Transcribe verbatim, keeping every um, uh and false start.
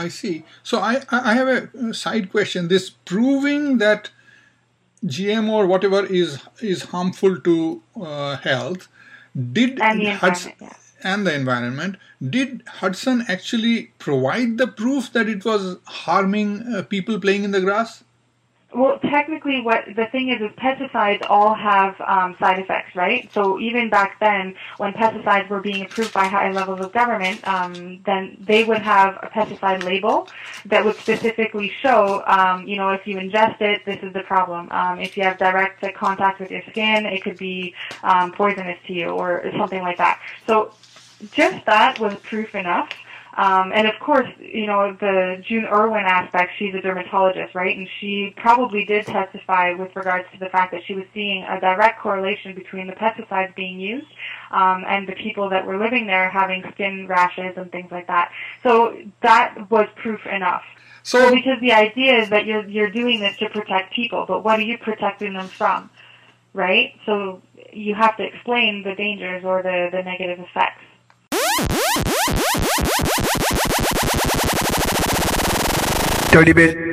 I see. So I, I have a side question. This proving that G M O or whatever is is harmful to uh, health, did And the Hudson environment, yeah. and the environment, did Hudson actually provide the proof that it was harming uh, people playing in the grass? Well, technically, what the thing is, is pesticides all have um, side effects, right? So even back then, when pesticides were being approved by high levels of government, um, then they would have a pesticide label that would specifically show, um, you know, if you ingest it, this is the problem. Um, if you have direct contact with your skin, it could be um, poisonous to you or something like that. So just that was proof enough. Um, and of course, you know, the June Irwin aspect, she's a dermatologist, right? And she probably did testify with regards to the fact that she was seeing a direct correlation between the pesticides being used um, and the people that were living there having skin rashes and things like that. So that was proof enough. So, well, because the idea is that you're you're doing this to protect people, but what are you protecting them from, right? So you have to explain the dangers or the, the negative effects. Dirty bit.